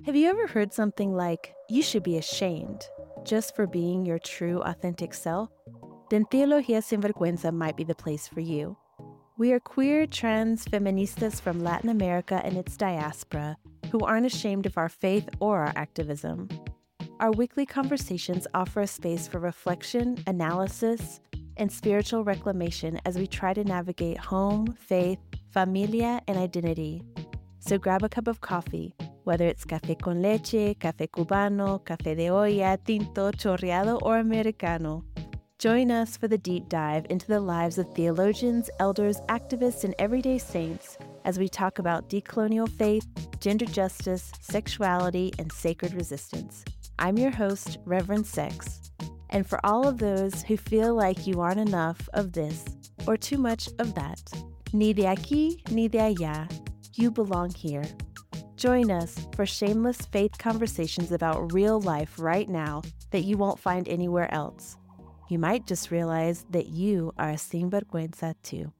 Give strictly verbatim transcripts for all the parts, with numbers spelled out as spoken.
Have you ever heard something like, you should be ashamed, just for being your true, authentic self? Then Teología Sin Vergüenza might be the place for you. We are queer, trans, feministas from Latin America and its diaspora who aren't ashamed of our faith or our activism. Our weekly conversations offer a space for reflection, analysis, and spiritual reclamation as we try to navigate home, faith, familia, and identity. So grab a cup of coffee, whether it's café con leche, café cubano, café de olla, tinto, chorreado, or americano. Join us for the deep dive into the lives of theologians, elders, activists, and everyday saints as we talk about decolonial faith, gender justice, sexuality, and sacred resistance. I'm your host, Reverend Sex. And for all of those who feel like you aren't enough of this or too much of that, ni de aquí ni de allá, you belong here. Join us for shameless faith conversations about real life right now that you won't find anywhere else. You might just realize that you are a sinvergüenza too.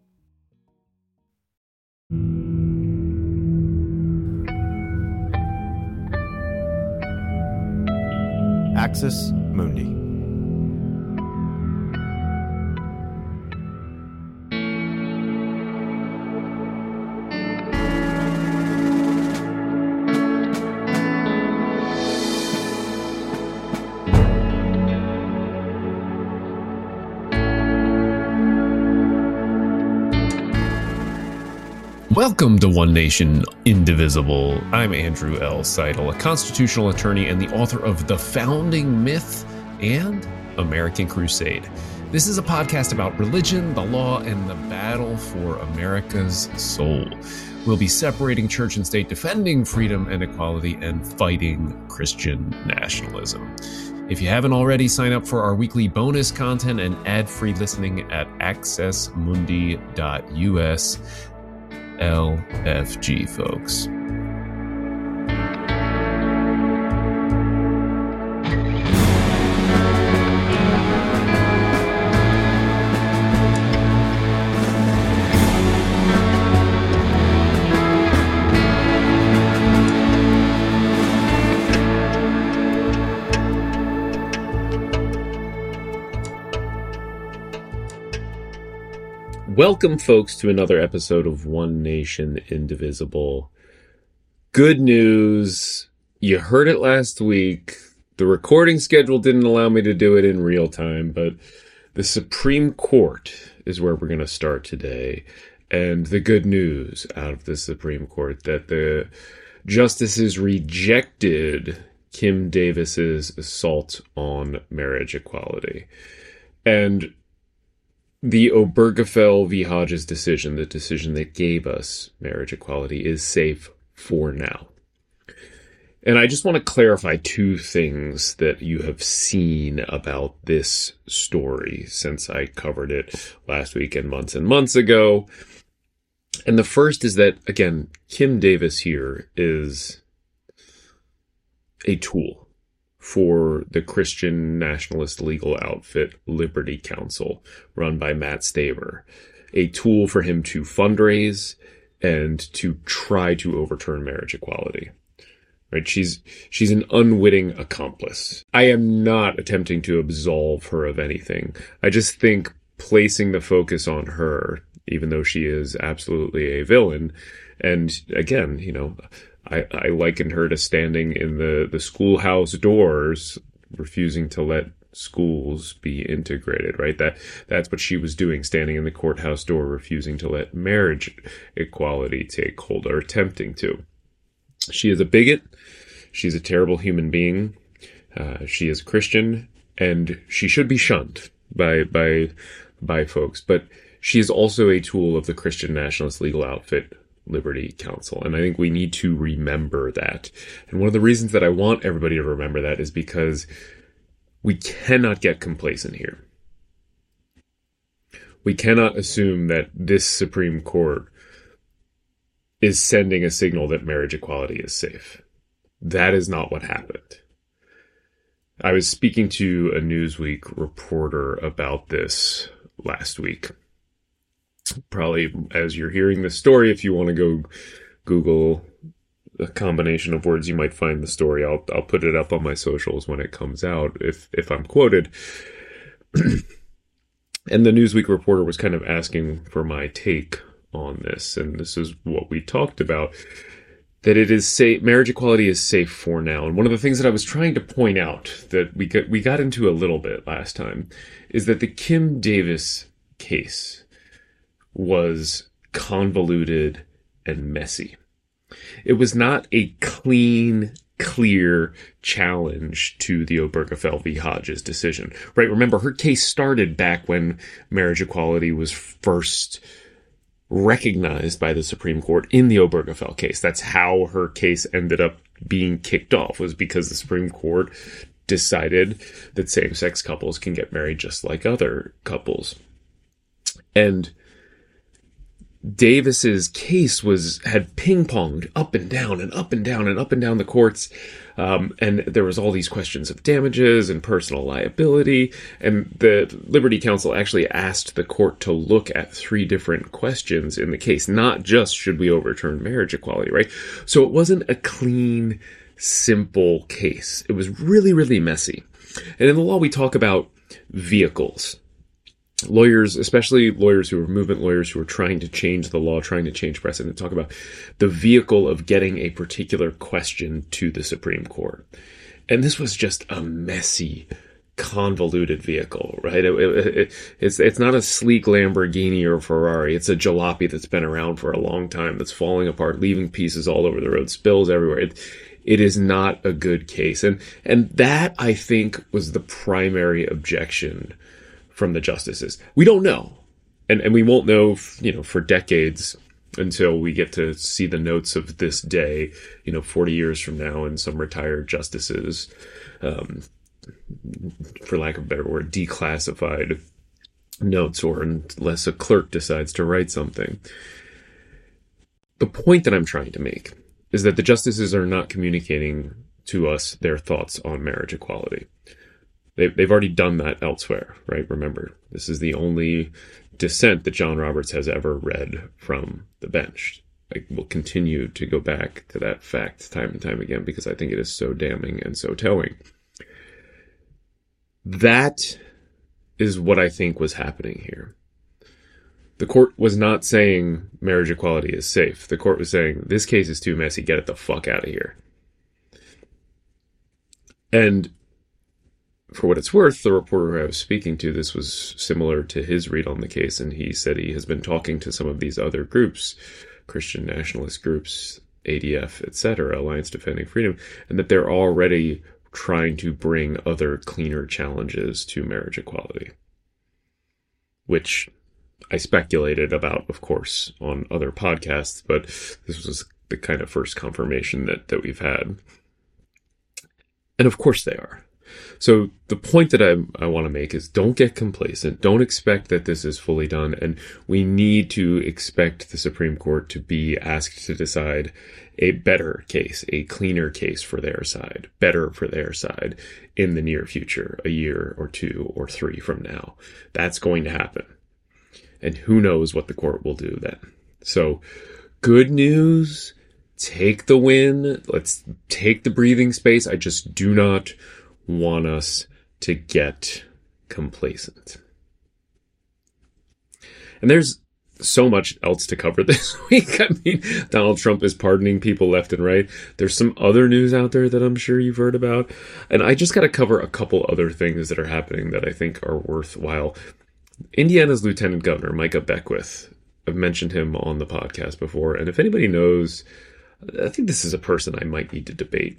Axis Mundi. Welcome to One Nation Indivisible. I'm Andrew L. Seidel, a constitutional attorney and the author of The Founding Myth and American Crusade. This is a podcast about religion, the law, and the battle for America's soul. We'll be separating church and state, defending freedom and equality, and fighting Christian nationalism. If you haven't already, sign up for our weekly bonus content and ad-free listening at access mundi dot u s. L F G, folks. Welcome, folks, to another episode of One Nation Indivisible. Good news. You heard it last week. The recording schedule didn't allow me to do it in real time, but the Supreme Court is where we're going to start today. And the good news out of the Supreme Court that the justices rejected Kim Davis's assault on marriage equality. And the Obergefell v. Hodges decision, the decision that gave us marriage equality, is safe for now. And I just want to clarify two things that you have seen about this story since I covered it last week and months and months ago. And the first is that, again, Kim Davis here is a tool for the Christian nationalist legal outfit Liberty Counsel, run by Matt Staver, a tool for him to fundraise and to try to overturn marriage equality. Right? She's she's an unwitting accomplice. I am not attempting to absolve her of anything. I just think placing the focus on her, even though she is absolutely a villain, and again, you know, I, I likened her to standing in the, the schoolhouse doors, refusing to let schools be integrated, right? That that's what she was doing, standing in the courthouse door, refusing to let marriage equality take hold, or attempting to. She is a bigot. She's a terrible human being. Uh, she is Christian, and she should be shunned by by by folks. But she is also a tool of the Christian nationalist legal outfit Liberty Counsel. And I think we need to remember that. And one of the reasons that I want everybody to remember that is because we cannot get complacent here. We cannot assume that this Supreme Court is sending a signal that marriage equality is safe. That is not what happened. I was speaking to a Newsweek reporter about this last week. Probably as you're hearing this story, if you want to go Google a combination of words you might find in the story. I'll I'll put it up on my socials when it comes out if if I'm quoted. And the Newsweek reporter was kind of asking for my take on this, and this is what we talked about, that it is safe, marriage equality is safe for now. And one of the things that I was trying to point out that we got, we got into a little bit last time is that the Kim Davis case was convoluted and messy. It was not a clean, clear challenge to the Obergefell v. Hodges decision, right? Remember, her case started back when marriage equality was first recognized by the Supreme Court in the Obergefell case. That's how her case ended up being kicked off, was because the Supreme Court decided that same-sex couples can get married just like other couples. And Davis's case was had ping-ponged up and down and up and down and up and down the courts. Um, and there was all these questions of damages and personal liability. And the Liberty Counsel actually asked the court to look at three different questions in the case, not just should we overturn marriage equality, right? So it wasn't a clean, simple case. It was really, really messy. And in the law, we talk about vehicles. Lawyers, especially lawyers who are movement lawyers who are trying to change the law, trying to change precedent, talk about the vehicle of getting a particular question to the Supreme Court. And this was just a messy, convoluted vehicle, right? It, it, it, it's it's not a sleek Lamborghini or Ferrari. It's a jalopy that's been around for a long time, that's falling apart, leaving pieces all over the road, spills everywhere. It, it is not a good case. And and that, I think, was the primary objection from the justices. We don't know. And and we won't know, you know, for decades until we get to see the notes of this day, you know, forty years from now, and some retired justices, um, for lack of a better word, declassified notes, or unless a clerk decides to write something. The point that I'm trying to make is that the justices are not communicating to us their thoughts on marriage equality. They've already done that elsewhere, right? Remember, this is the only dissent that John Roberts has ever read from the bench. I will continue to go back to that fact time and time again because I think it is so damning and so telling. That is what I think was happening here. The court was not saying marriage equality is safe. The court was saying, this case is too messy, get it the fuck out of here. And for what it's worth, the reporter I was speaking to, this was similar to his read on the case, and he said he has been talking to some of these other groups, Christian nationalist groups, A D F, et cetera, Alliance Defending Freedom, and that they're already trying to bring other cleaner challenges to marriage equality, which I speculated about, of course, on other podcasts, but this was the kind of first confirmation that, that we've had. And of course they are. So the point that I, I want to make is don't get complacent. Don't expect that this is fully done. And we need to expect the Supreme Court to be asked to decide a better case, a cleaner case for their side, better for their side in the near future, a year or two or three from now. That's going to happen. And who knows what the court will do then. So good news, take the win. Let's take the breathing space. I just do not want us to get complacent. And there's so much else to cover this week. I mean, Donald Trump is pardoning people left and right. There's some other news out there that I'm sure you've heard about. And I just got to cover a couple other things that are happening that I think are worthwhile. Indiana's Lieutenant Governor, Micah Beckwith, I've mentioned him on the podcast before. And if anybody knows, I think this is a person I might need to debate.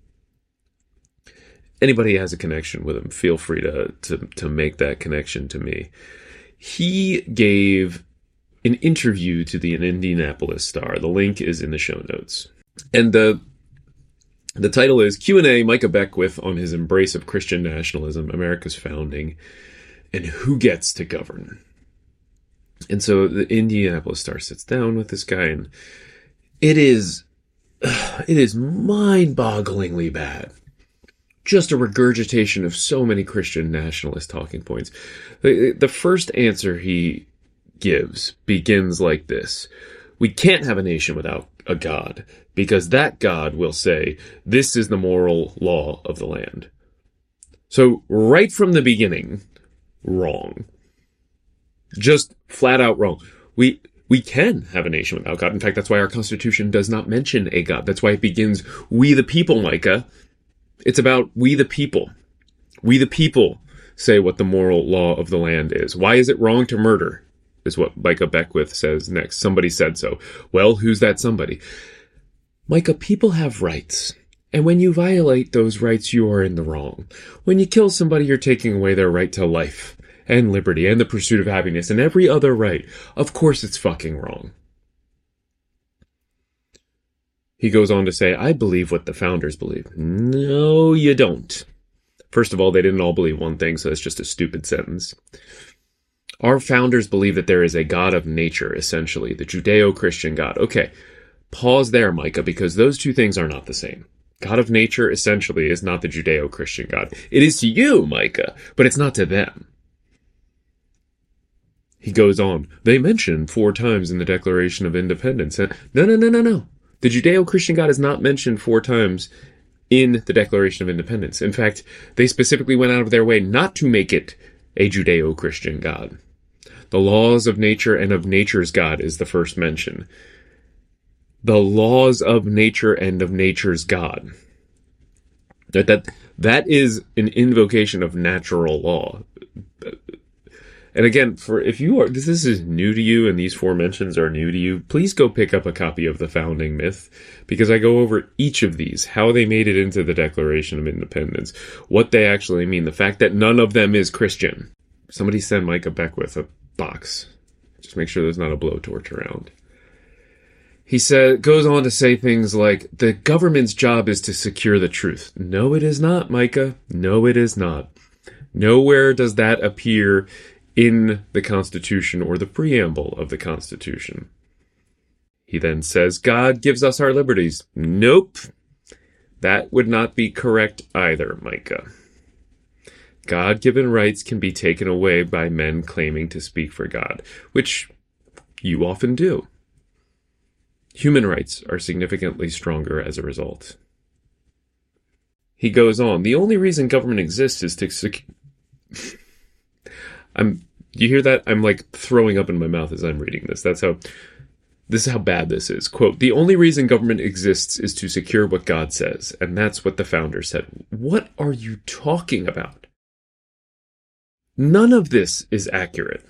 Anybody has a connection with him, feel free to, to, to make that connection to me. He gave an interview to the Indianapolis Star. The link is in the show notes. And the the title is Q and A, Micah Beckwith on his embrace of Christian nationalism, America's founding, and who gets to govern. And so the Indianapolis Star sits down with this guy, and it is, it is mind-bogglingly bad. Just a regurgitation of so many Christian nationalist talking points. The, the first answer he gives begins like this. We can't have a nation without a God, because that God will say, this is the moral law of the land. So right from the beginning, wrong. Just flat out wrong. We we can have a nation without God. In fact, that's why our Constitution does not mention a God. That's why it begins, we the people, Micah. It's about we the people. We the people say what the moral law of the land is. Why is it wrong to murder? Is what Micah Beckwith says next. Somebody said so. Well, who's that somebody? Micah, people have rights. And when you violate those rights, you are in the wrong. When you kill somebody, you're taking away their right to life and liberty and the pursuit of happiness and every other right. Of course it's fucking wrong. He goes on to say, I believe what the founders believe. No, you don't. First of all, they didn't all believe one thing, so that's just a stupid sentence. Our founders believe that there is a God of nature, essentially, the Judeo-Christian God. Okay, pause there, Micah, because those two things are not the same. God of nature, essentially, is not the Judeo-Christian God. It is to you, Micah, but it's not to them. He goes on, they mention four times in the Declaration of Independence. No, no, no, no, no. The Judeo-Christian God is not mentioned four times in the Declaration of Independence. In fact, they specifically went out of their way not to make it a Judeo-Christian God. The laws of nature and of nature's God is the first mention. The laws of nature and of nature's God. That, that, that is an invocation of natural law. And again, for if you are, this, this is new to you and these four mentions are new to you, please go pick up a copy of The Founding Myth, because I go over each of these, how they made it into the Declaration of Independence, what they actually mean, the fact that none of them is Christian. Somebody send Micah Beckwith a box. Just make sure there's not a blowtorch around. He said, goes on to say things like, the government's job is to secure the truth. No, it is not, Micah. No, it is not. Nowhere does that appear in the Constitution or the preamble of the Constitution. He then says, God gives us our liberties. Nope. That would not be correct either, Micah. God-given rights can be taken away by men claiming to speak for God, which you often do. Human rights are significantly stronger as a result. He goes on, the only reason government exists is to sec- I'm, you hear that? I'm like throwing up in my mouth as I'm reading this. That's how, this is how bad this is. Quote, the only reason government exists is to secure what God says. And that's what the founders said. What are you talking about? None of this is accurate.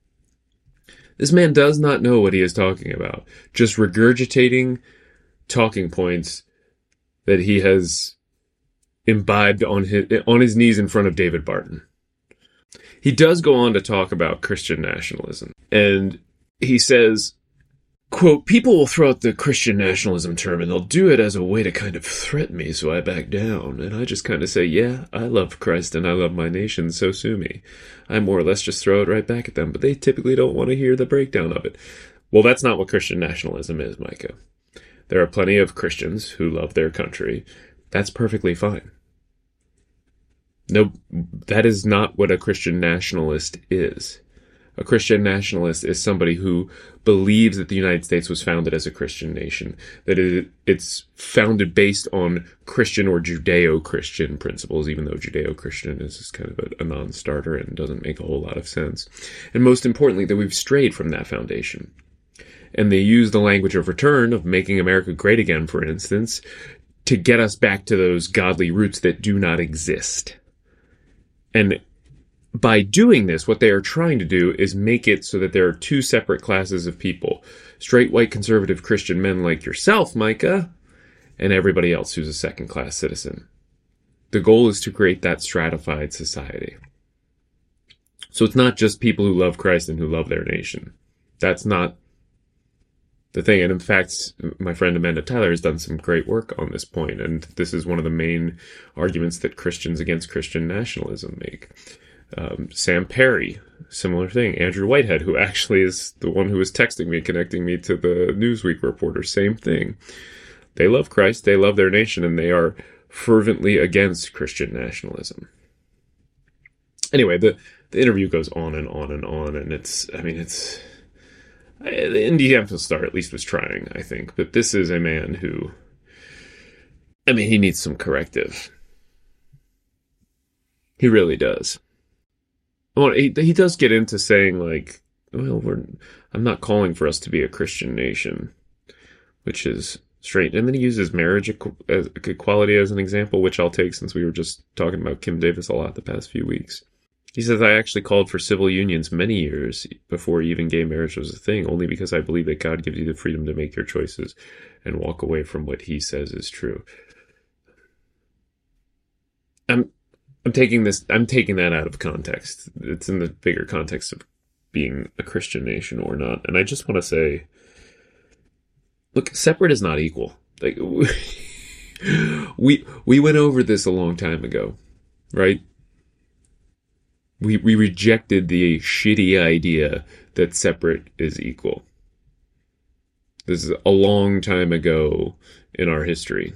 This man does not know what he is talking about. Just regurgitating talking points that he has imbibed on his, on his knees in front of David Barton. He does go on to talk about Christian nationalism. And he says, quote, people will throw out the Christian nationalism term and they'll do it as a way to kind of threaten me, so I back down. And I just kind of say, yeah, I love Christ and I love my nation, so sue me. I more or less just throw it right back at them, but they typically don't want to hear the breakdown of it. Well, that's not what Christian nationalism is, Micah. There are plenty of Christians who love their country. That's perfectly fine. No, that is not what a Christian nationalist is. A Christian nationalist is somebody who believes that the United States was founded as a Christian nation, that it, it's founded based on Christian or Judeo-Christian principles, even though Judeo-Christian is kind of a, a non-starter and doesn't make a whole lot of sense. And most importantly, that we've strayed from that foundation. And they use the language of return, of making America great again, for instance, to get us back to those godly roots that do not exist. And by doing this, what they are trying to do is make it so that there are two separate classes of people. Straight, white, conservative Christian men like yourself, Micah, and everybody else who's a second-class citizen. The goal is to create that stratified society. So it's not just people who love Christ and who love their nation. That's not the thing. And in fact, my friend Amanda Tyler has done some great work on this point, and this is one of the main arguments that Christians against Christian nationalism make. Um, Sam Perry, similar thing. Andrew Whitehead, who actually is the one who was texting me, connecting me to the Newsweek reporter, same thing. They love Christ, they love their nation, and they are fervently against Christian nationalism. Anyway, the, the interview goes on and on and on, and it's, I mean, it's, The Indianapolis Star at least was trying, I think. But this is a man who, I mean, he needs some corrective. He really does. Well, he, he does get into saying, like, well, we're, I'm not calling for us to be a Christian nation, which is strange. And then he uses marriage equality as an example, which I'll take since we were just talking about Kim Davis a lot the past few weeks. He says, I actually called for civil unions many years before even gay marriage was a thing, only because I believe that God gives you the freedom to make your choices and walk away from what he says is true. I'm I'm taking this I'm taking that out of context. It's in the bigger context of being a Christian nation or not. And I just want to say, look, separate is not equal. Like we we went over this a long time ago, right? We we rejected the shitty idea that separate is equal. This is a long time ago in our history.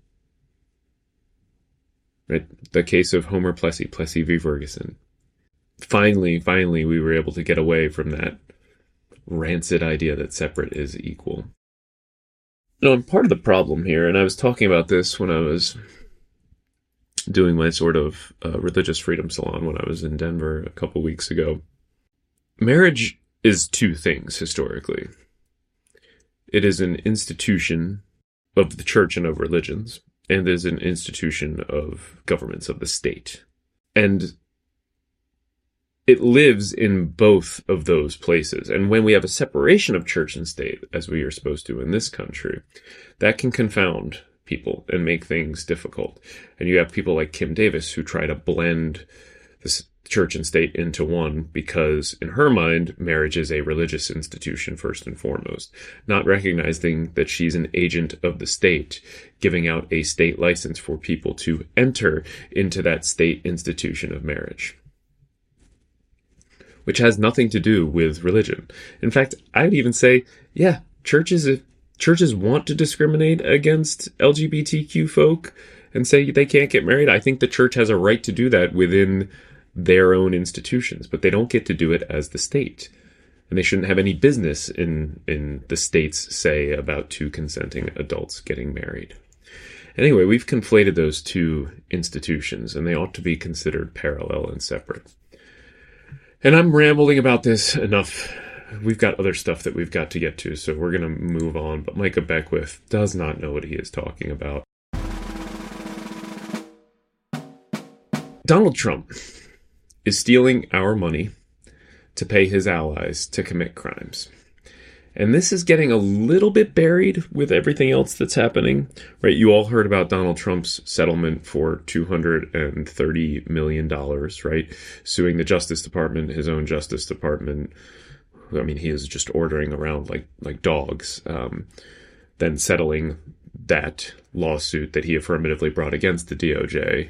Right? The case of Homer Plessy, Plessy v. Ferguson. Finally, finally, we were able to get away from that rancid idea that separate is equal. No, I'm part of the problem here, and I was talking about this when I was doing my sort of uh, religious freedom salon when I was in Denver a couple weeks ago. Marriage is two things historically. It is an institution of the church and of religions, and is an institution of governments of the state. And it lives in both of those places. And when we have a separation of church and state, as we are supposed to in this country, that can confound people and make things difficult. And you have people like Kim Davis who try to blend this church and state into one because, in her mind, marriage is a religious institution first and foremost, not recognizing that she's an agent of the state, giving out a state license for people to enter into that state institution of marriage, which has nothing to do with religion. In fact, I would even say, yeah, churches churches want to discriminate against L G B T Q folk and say they can't get married. I think the church has a right to do that within their own institutions, but they don't get to do it as the state. And they shouldn't have any business in, in the state's say about two consenting adults getting married. Anyway, we've conflated those two institutions, and they ought to be considered parallel and separate. And I'm rambling about this enough. We've got other stuff that we've got to get to, so we're going to move on. But Micah Beckwith does not know what he is talking about. Donald Trump is stealing our money to pay his allies to commit crimes. And this is getting a little bit buried with everything else that's happening, right? You all heard about Donald Trump's settlement for two hundred thirty million dollars, right? Suing the Justice Department, his own Justice Department. I mean, he is just ordering around like, like dogs, um, then settling that lawsuit that he affirmatively brought against the D O J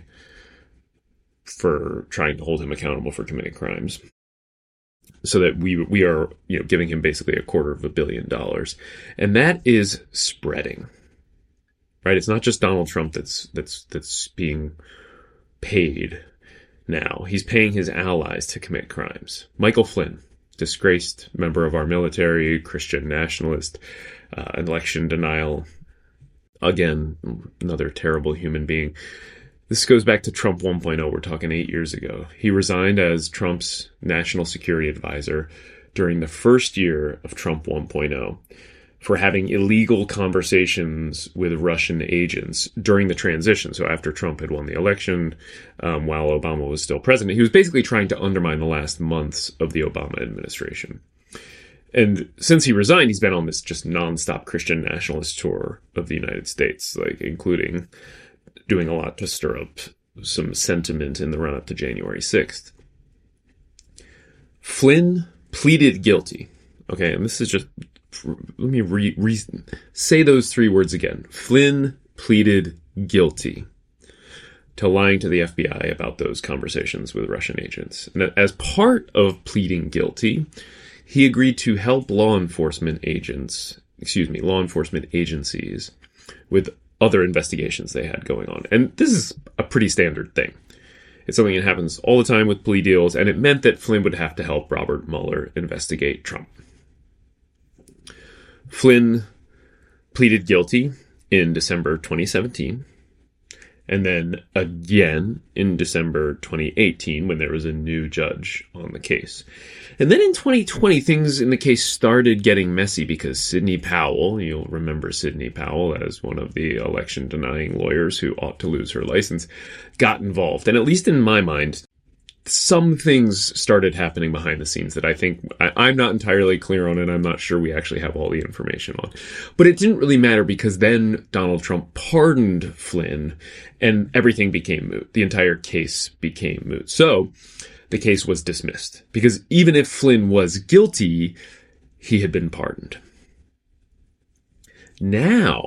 for trying to hold him accountable for committing crimes. So that we we are, you know, giving him basically a quarter of a billion dollars. And that is spreading. Right? It's not just Donald Trump that's that's that's being paid now. He's paying his allies to commit crimes. Michael Flynn, disgraced member of our military, Christian nationalist, uh, election denial. Again, another terrible human being. This goes back to Trump one point oh. We're talking eight years ago. He resigned as Trump's national security advisor during the first year of Trump one point oh for having illegal conversations with Russian agents during the transition. So after Trump had won the election, um, while Obama was still president, he was basically trying to undermine the last months of the Obama administration. And since he resigned, he's been on this just nonstop Christian nationalist tour of the United States, like including doing a lot to stir up some sentiment in the run-up to January sixth. Flynn pleaded guilty. Okay, and this is just, let me re, re, say those three words again. Flynn pleaded guilty to lying to the F B I about those conversations with Russian agents. And as part of pleading guilty, he agreed to help law enforcement agents, excuse me, law enforcement agencies with other investigations they had going on. And this is a pretty standard thing. It's something that happens all the time with plea deals, and it meant that Flynn would have to help Robert Mueller investigate Trump. Flynn pleaded guilty in December twenty seventeen, and then again in December twenty eighteen when there was a new judge on the case. And then in twenty twenty, things in the case started getting messy because Sidney Powell, you'll remember Sidney Powell as one of the election-denying lawyers who ought to lose her license, got involved. And at least in my mind, some things started happening behind the scenes that I think I, I'm not entirely clear on, and I'm not sure we actually have all the information on. But it didn't really matter because then Donald Trump pardoned Flynn and everything became moot. The entire case became moot. So the case was dismissed because even if Flynn was guilty, he had been pardoned. Now,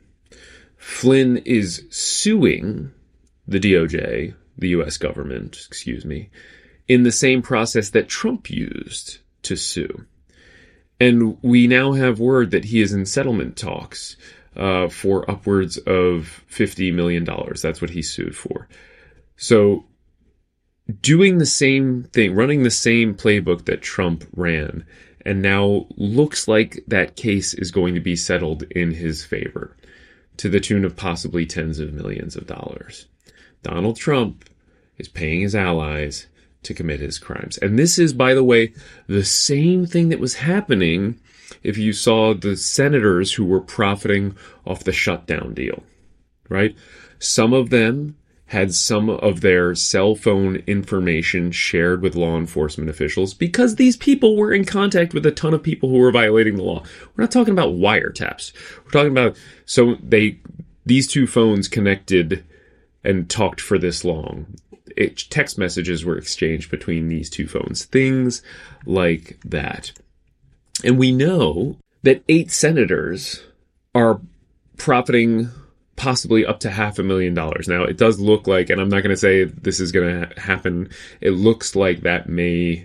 Flynn is suing the D O J, the U S government, excuse me, in the same process that Trump used to sue. And we now have word that he is in settlement talks uh, for upwards of fifty million dollars. That's what he sued for. So doing the same thing, running the same playbook that Trump ran, and now looks like that case is going to be settled in his favor to the tune of possibly tens of millions of dollars. Donald Trump is paying his allies to commit his crimes. And this is, by the way, the same thing that was happening if you saw the senators who were profiting off the shutdown deal, right? Some of them had some of their cell phone information shared with law enforcement officials because these people were in contact with a ton of people who were violating the law. We're not talking about wiretaps. We're talking about, so they, these two phones connected and talked for this long. It, text messages were exchanged between these two phones. Things like that. And we know that eight senators are profiting possibly up to half a million dollars. Now, it does look like, and I'm not going to say this is going to ha- happen, it looks like that may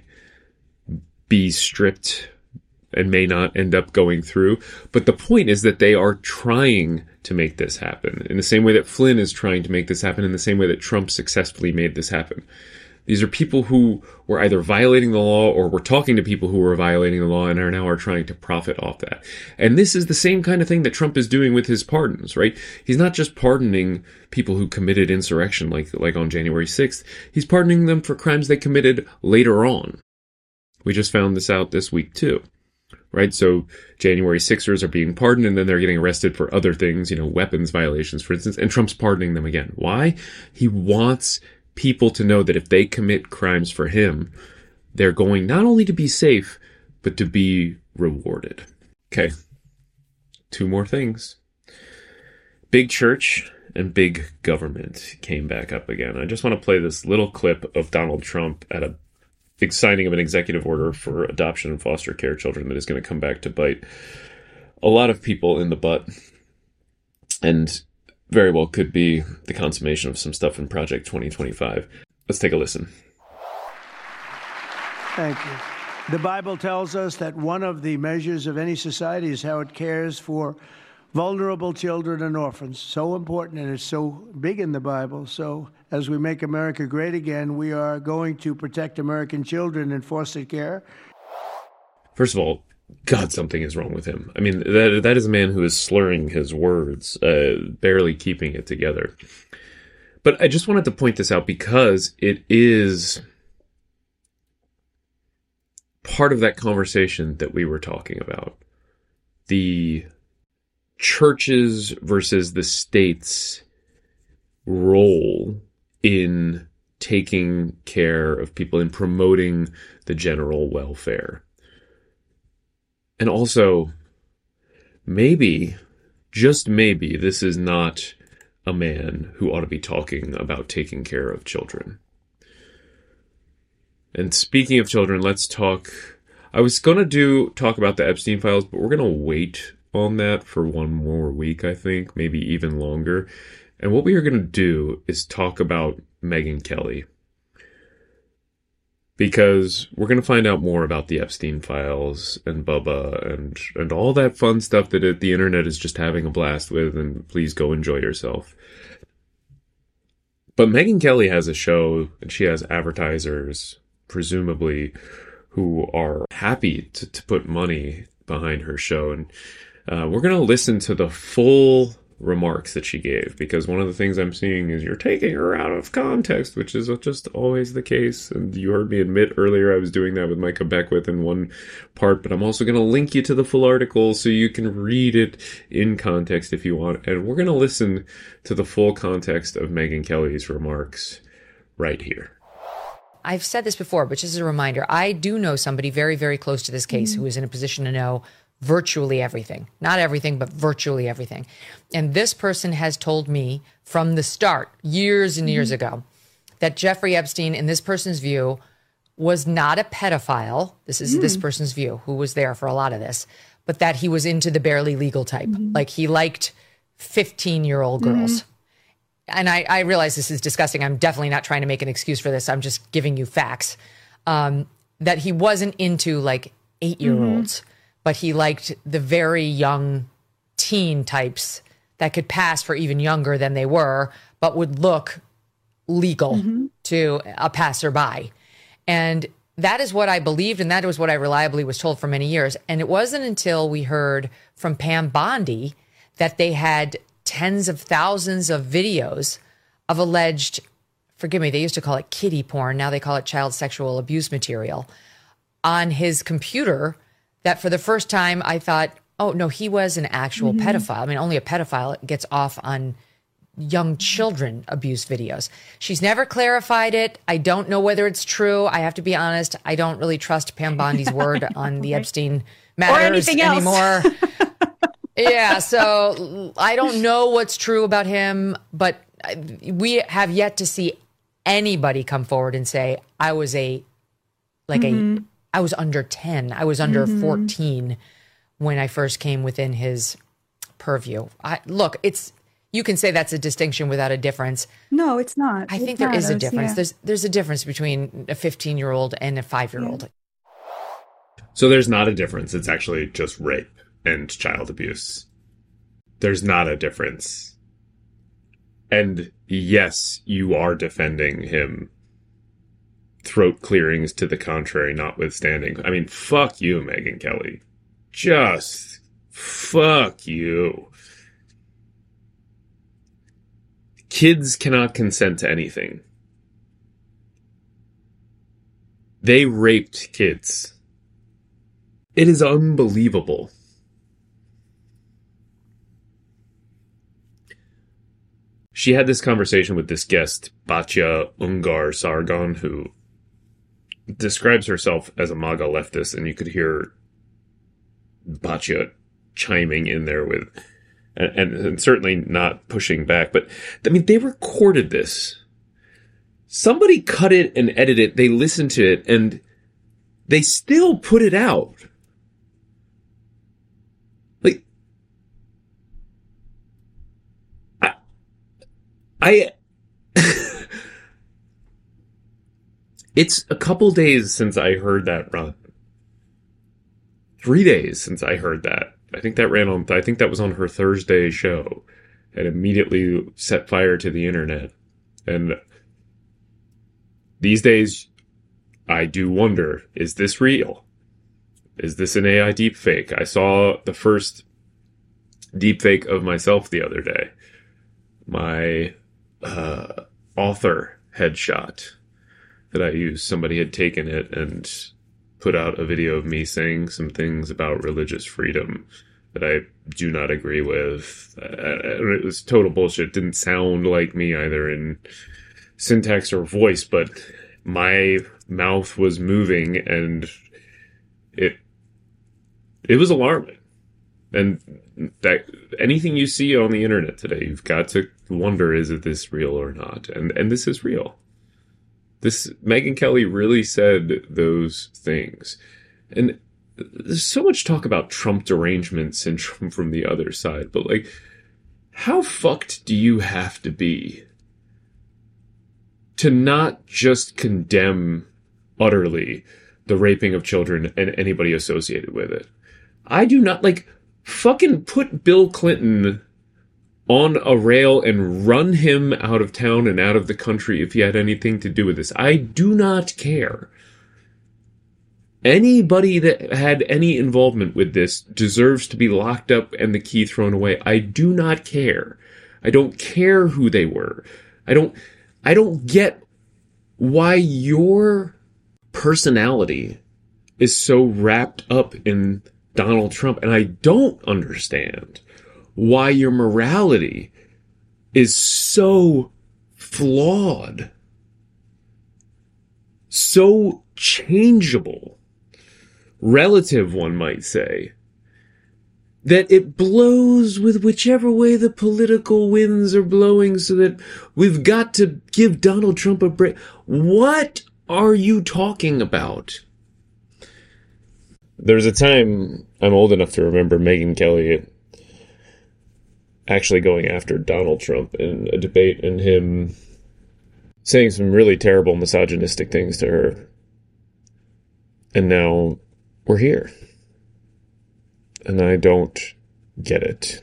be stripped and may not end up going through. But the point is that they are trying to make this happen in the same way that Flynn is trying to make this happen, in the same way that Trump successfully made this happen. These are people who were either violating the law or were talking to people who were violating the law and are now are trying to profit off that. And this is the same kind of thing that Trump is doing with his pardons, right? He's not just pardoning people who committed insurrection like, like on January sixth. He's pardoning them for crimes they committed later on. We just found this out this week too, right? So January sixers are being pardoned and then they're getting arrested for other things, you know, weapons violations, for instance, and Trump's pardoning them again. Why? He wants people to know that if they commit crimes for him, they're going not only to be safe, but to be rewarded. Okay, two more things. Big church and big government came back up again. I just want to play this little clip of Donald Trump at a big signing of an executive order for adoption and foster care children that is going to come back to bite a lot of people in the butt. And very well could be the consummation of some stuff in Project twenty twenty-five. Let's take a listen. Thank you. The Bible tells us that one of the measures of any society is how it cares for vulnerable children and orphans. So important, and it's so big in the Bible. So as we make America great again, we are going to protect American children in foster care. First of all, God, something is wrong with him. I mean, that that is a man who is slurring his words, uh, barely keeping it together. But I just wanted to point this out because it is part of that conversation that we were talking about. The churches versus the state's role in taking care of people, in promoting the general welfare. And also, maybe, just maybe, this is not a man who ought to be talking about taking care of children. And speaking of children, let's talk... I was going to do talk about the Epstein files, but we're going to wait on that for one more week, I think, maybe even longer. And what we are going to do is talk about Megyn Kelly. Because we're going to find out more about the Epstein files and Bubba and and all that fun stuff that it, the internet is just having a blast with, and please go enjoy yourself. But Megyn Kelly has a show, and she has advertisers, presumably, who are happy to, to put money behind her show. And Uh, we're going to listen to the full remarks that she gave, because one of the things I'm seeing is you're taking her out of context, which is just always the case. And you heard me admit earlier I was doing that with Micah Beckwith in one part, but I'm also going to link you to the full article so you can read it in context if you want. And we're going to listen to the full context of Megyn Kelly's remarks right here. I've said this before, but just as a reminder, I do know somebody very, very close to this case mm-hmm. who is in a position to know virtually everything. Not everything, but virtually everything. And this person has told me from the start, years and mm-hmm. years ago, that Jeffrey Epstein, in this person's view, was not a pedophile. This is mm. this person's view, who was there for a lot of this, but that he was into the barely legal type. Mm-hmm. Like he liked fifteen-year-old girls. Mm-hmm. And I, I realize this is disgusting. I'm definitely not trying to make an excuse for this. I'm just giving you facts. Um, that he wasn't into like eight-year-olds. Mm-hmm. But he liked the very young teen types that could pass for even younger than they were, but would look legal mm-hmm. to a passerby. And that is what I believed, and that was what I reliably was told for many years. And it wasn't until we heard from Pam Bondi that they had tens of thousands of videos of alleged, forgive me, they used to call it kiddie porn, now they call it child sexual abuse material, on his computer, that for the first time I thought, oh, no, he was an actual mm-hmm. pedophile. I mean, only a pedophile gets off on young children abuse videos. She's never clarified it. I don't know whether it's true. I have to be honest. I don't really trust Pam Bondi's word on the Epstein matters anymore. Yeah, so I don't know what's true about him, but we have yet to see anybody come forward and say, I was a, like mm-hmm. a, I was under ten. I was under mm-hmm. fourteen when I first came within his purview. I, look, it's you can say that's a distinction without a difference. No, it's not. I it think there matters, is a difference. Yeah. There's there's a difference between a fifteen-year-old and a five-year-old. Yeah. So there's not a difference. It's actually just rape and child abuse. There's not a difference. And yes, you are defending him. Throat clearings to the contrary notwithstanding. I mean, fuck you, Megyn Kelly. Just fuck you. Kids cannot consent to anything. They raped kids. It is unbelievable. She had this conversation with this guest, Batya Ungar Sargon, who describes herself as a MAGA leftist, and you could hear Batya chiming in there with, and, and, and certainly not pushing back. But, I mean, they recorded this. Somebody cut it and edited it. They listened to it, and they still put it out. Like, I, I, it's a couple days since I heard that run. Three days since I heard that. I think that ran on, I think that was on her Thursday show, and immediately set fire to the internet. And these days, I do wonder, is this real? Is this an A I deepfake? I saw the first deepfake of myself the other day. My uh, author headshot that I used, somebody had taken it and put out a video of me saying some things about religious freedom that I do not agree with. Uh, it was total bullshit. It didn't sound like me either in syntax or voice, but my mouth was moving and it it was alarming. And that anything you see on the internet today, you've got to wonder, is it this real or not? And and this is real. This Megyn Kelly really said those things. And there's so much talk about Trump derangement syndrome from the other side, but like, how fucked do you have to be to not just condemn utterly the raping of children and anybody associated with it? I do not, like, fucking put Bill Clinton on a rail and run him out of town and out of the country if he had anything to do with this. I do not care. Anybody that had any involvement with this deserves to be locked up and the key thrown away. I do not care. I don't care who they were. I don't, I don't get why your personality is so wrapped up in Donald Trump. And I don't understand why your morality is so flawed, so changeable, relative, one might say, that it blows with whichever way the political winds are blowing, so that we've got to give Donald Trump a break. What are you talking about? There's a time, I'm old enough to remember Megyn Kelly actually going after Donald Trump in a debate and him saying some really terrible misogynistic things to her. And now we're here. And I don't get it.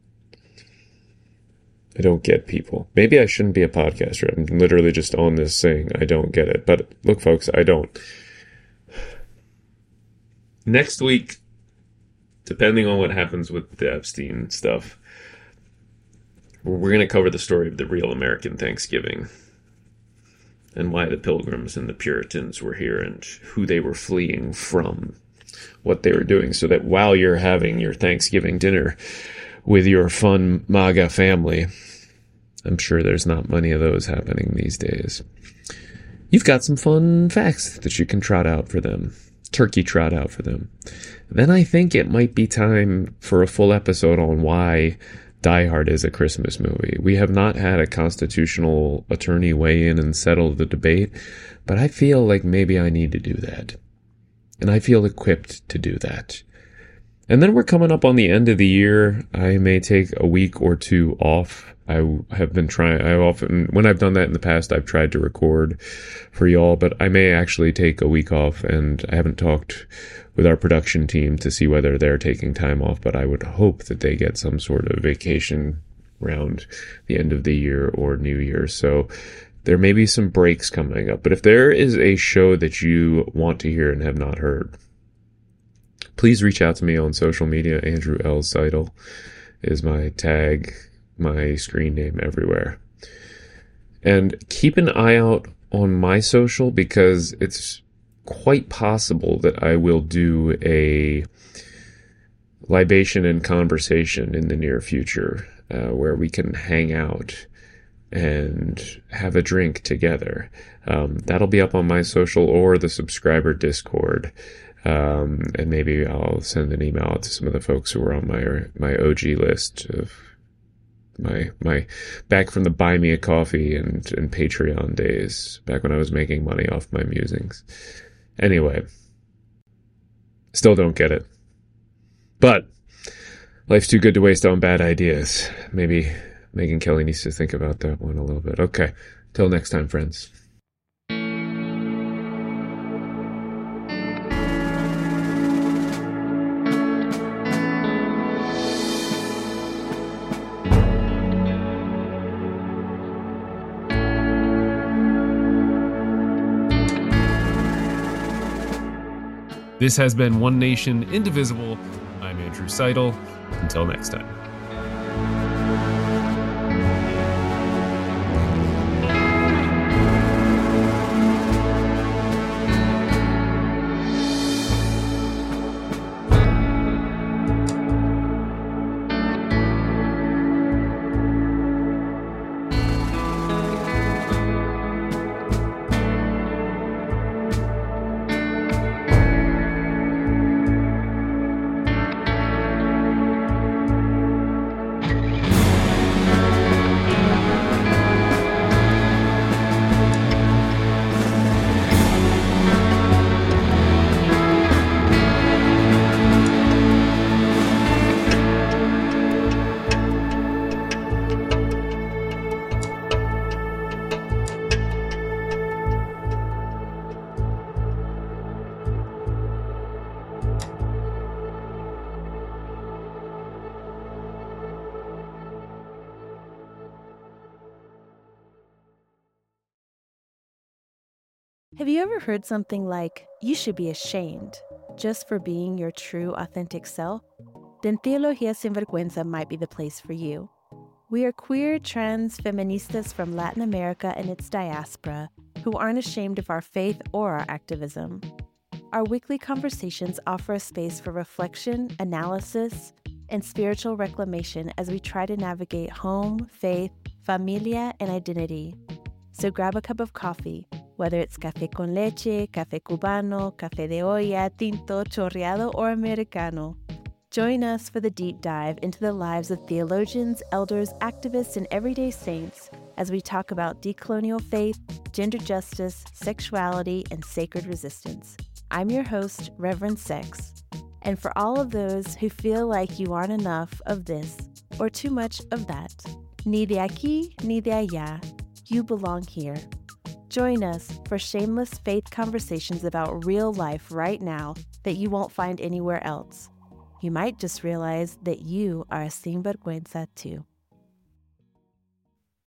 I don't get people. Maybe I shouldn't be a podcaster. I'm literally just on this saying I don't get it. But look, folks, I don't. Next week, depending on what happens with the Epstein stuff, we're going to cover the story of the real American Thanksgiving and why the Pilgrims and the Puritans were here and who they were fleeing from, what they were doing, so that while you're having your Thanksgiving dinner with your fun MAGA family, I'm sure there's not many of those happening these days, you've got some fun facts that you can trot out for them, turkey trot out for them. Then I think it might be time for a full episode on why Die Hard is a Christmas movie. We have not had a constitutional attorney weigh in and settle the debate, but I feel like maybe I need to do that. And I feel equipped to do that. And then we're coming up on the end of the year. I may take a week or two off. I have been trying, I often, when I've done that in the past, I've tried to record for y'all, but I may actually take a week off, and I haven't talked with our production team to see whether they're taking time off, but I would hope that they get some sort of vacation around the end of the year or New Year. So there may be some breaks coming up, but if there is a show that you want to hear and have not heard, please reach out to me on social media. Andrew L. Seidel is my tag, my screen name everywhere. And keep an eye out on my social, because it's quite possible that I will do a libation and conversation in the near future, uh, where we can hang out and have a drink together. Um, that'll be up on my social or the subscriber Discord. Um, and maybe I'll send an email out to some of the folks who are on my my O G list of my my back from the Buy Me a Coffee and, and Patreon days, back when I was making money off my musings. Anyway, still don't get it. But life's too good to waste on bad ideas. Maybe Megyn Kelly needs to think about that one a little bit. Okay, till next time, friends. This has been One Nation Indivisible. I'm Andrew Seidel. Until next time. Have you ever heard something like, you should be ashamed just for being your true, authentic self? Then Teología Sin Vergüenza might be the place for you. We are queer, trans feministas from Latin America and its diaspora who aren't ashamed of our faith or our activism. Our weekly conversations offer a space for reflection, analysis, and spiritual reclamation as we try to navigate home, faith, familia, and identity. So grab a cup of coffee, whether it's café con leche, café cubano, café de olla, tinto, chorreado, or americano. Join us for the deep dive into the lives of theologians, elders, activists, and everyday saints as we talk about decolonial faith, gender justice, sexuality, and sacred resistance. I'm your host, Reverend Sex. And for all of those who feel like you aren't enough of this or too much of that, ni de aquí, ni de allá, you belong here. Join us for shameless faith conversations about real life right now that you won't find anywhere else. You might just realize that you are a sinvergüenza too.